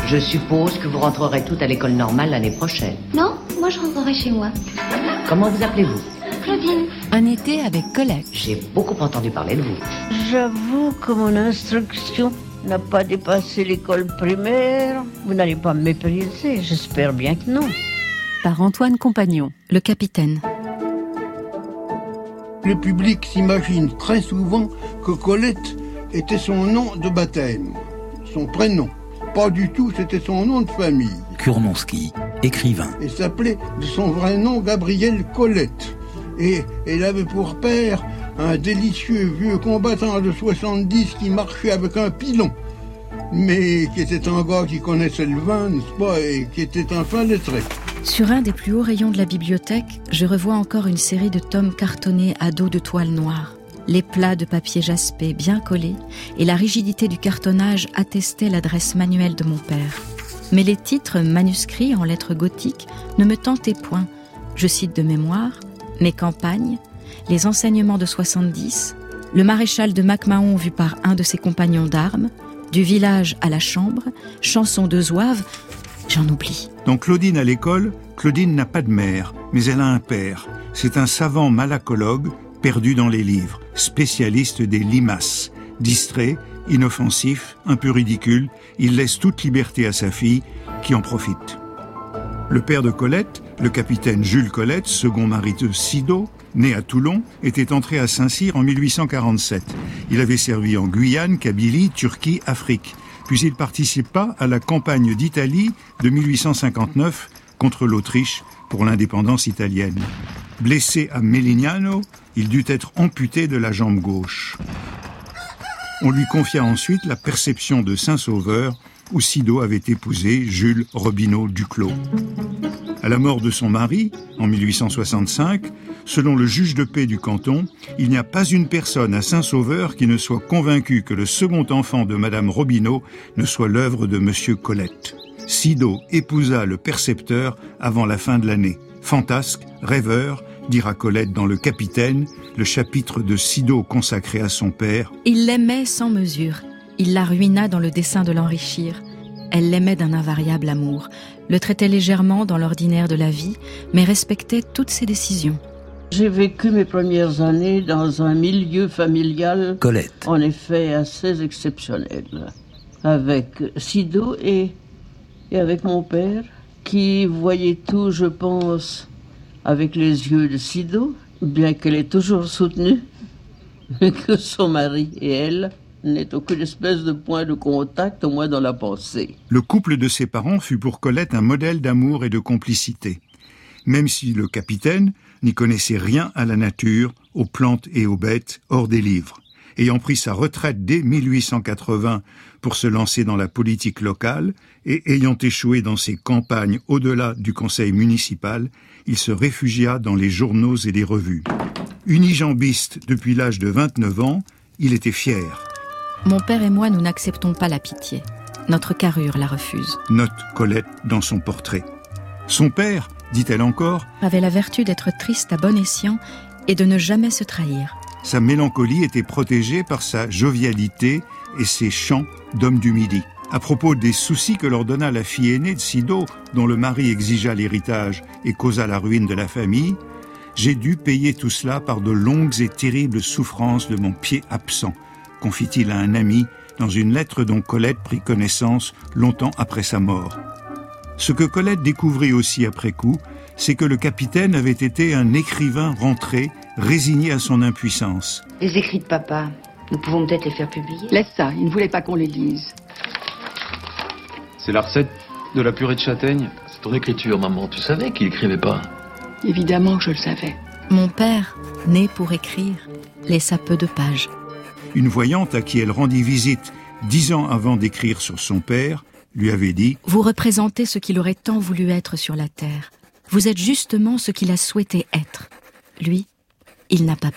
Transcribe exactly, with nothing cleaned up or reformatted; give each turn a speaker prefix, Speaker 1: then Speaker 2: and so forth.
Speaker 1: Je suppose que vous rentrerez toutes à l'école normale l'année prochaine.
Speaker 2: Non, moi je rentrerai chez moi.
Speaker 1: Comment vous appelez-vous?
Speaker 2: Claudine.
Speaker 3: Un été avec Colette.
Speaker 1: J'ai beaucoup entendu parler de vous.
Speaker 4: J'avoue que mon instruction n'a pas dépassé l'école primaire. Vous n'allez pas me mépriser, j'espère bien que non.
Speaker 3: Par Antoine Compagnon, le capitaine.
Speaker 5: Le public s'imagine très souvent que Colette était son nom de baptême, son prénom. Pas du tout, c'était son nom de famille.
Speaker 6: Kurmanski, écrivain.
Speaker 5: Elle s'appelait de son vrai nom Gabrielle Colette. Et elle avait pour père un délicieux vieux combattant de soixante-dix qui marchait avec un pilon. Mais qui était un gars qui connaissait le vin, n'est-ce pas, et qui était un fin lettré.
Speaker 3: Sur un des plus hauts rayons de la bibliothèque, je revois encore une série de tomes cartonnés à dos de toile noire. Les plats de papier jaspé bien collés et la rigidité du cartonnage attestaient l'adresse manuelle de mon père. Mais les titres manuscrits en lettres gothiques ne me tentaient point. Je cite de mémoire « Mes campagnes »,« Les enseignements de soixante-dix »,« Le maréchal de MacMahon vu par un de ses compagnons d'armes »,« Du village à la chambre »,« Chanson de zouave », j'en oublie.
Speaker 7: Dans Claudine à l'école, Claudine n'a pas de mère, mais elle a un père. C'est un savant malacologue perdu dans les livres, spécialiste des limaces. Distrait, inoffensif, un peu ridicule, il laisse toute liberté à sa fille, qui en profite. Le père de Colette, le capitaine Jules Colette, second mari de Sido, né à Toulon, était entré à Saint-Cyr en mille huit cent quarante-sept. Il avait servi en Guyane, Kabylie, Turquie, Afrique. Puis il participa à la campagne d'Italie de mille huit cent cinquante-neuf contre l'Autriche pour l'indépendance italienne. Blessé à Melignano, il dut être amputé de la jambe gauche. On lui confia ensuite la perception de Saint-Sauveur, où Sido avait épousé Jules Robineau Duclos. À la mort de son mari, en mille huit cent soixante-cinq, selon le juge de paix du canton, il n'y a pas une personne à Saint-Sauveur qui ne soit convaincue que le second enfant de Madame Robineau ne soit l'œuvre de Monsieur Colette. Sido épousa le percepteur avant la fin de l'année. Fantasque, rêveur, dira Colette dans Le Capitaine, le chapitre de Sido consacré à son père.
Speaker 3: Il l'aimait sans mesure. Il la ruina dans le dessein de l'enrichir. Elle l'aimait d'un invariable amour, le traitait légèrement dans l'ordinaire de la vie, mais respectait toutes ses décisions.
Speaker 4: J'ai vécu mes premières années dans un milieu familial,
Speaker 6: Colette.
Speaker 4: En effet assez exceptionnel, avec Sido et, et avec mon père, qui voyait tout, je pense, avec les yeux de Sido, bien qu'elle ait toujours soutenu que son mari et elle n'aient aucune espèce de point de contact, au moins dans la pensée.
Speaker 7: Le couple de ses parents fut pour Colette un modèle d'amour et de complicité. Même si le capitaine n'y connaissait rien à la nature, aux plantes et aux bêtes, hors des livres. Ayant pris sa retraite dès mille huit cent quatre-vingts pour se lancer dans la politique locale et ayant échoué dans ses campagnes au-delà du conseil municipal, il se réfugia dans les journaux et les revues. Unijambiste depuis l'âge de vingt-neuf ans, il était fier.
Speaker 3: Mon père et moi, nous n'acceptons pas la pitié. Notre carrure la refuse.
Speaker 7: Note Colette dans son portrait. Son père, dit-elle encore,
Speaker 3: avait la vertu d'être triste à bon escient et de ne jamais se trahir.
Speaker 7: Sa mélancolie était protégée par sa jovialité et ses chants d'homme du Midi. À propos des soucis que leur donna la fille aînée de Sido, dont le mari exigea l'héritage et causa la ruine de la famille, j'ai dû payer tout cela par de longues et terribles souffrances de mon pied absent, confie-t-il à un ami dans une lettre dont Colette prit connaissance longtemps après sa mort. Ce que Colette découvrit aussi après coup, c'est que le capitaine avait été un écrivain rentré, résigné à son impuissance.
Speaker 8: Les écrits de papa, nous pouvons peut-être les faire publier.
Speaker 9: Laisse ça, il ne voulait pas qu'on les lise.
Speaker 10: C'est la recette de la purée de châtaigne.
Speaker 11: C'est ton écriture, maman. Tu savais qu'il écrivait pas?
Speaker 9: Évidemment que je le savais.
Speaker 3: Mon père, né pour écrire, laissa peu de pages.
Speaker 7: Une voyante à qui elle rendit visite dix ans avant d'écrire sur son père, lui avait dit «
Speaker 3: Vous représentez ce qu'il aurait tant voulu être sur la terre. Vous êtes justement ce qu'il a souhaité être. Lui, il n'a pas pu. »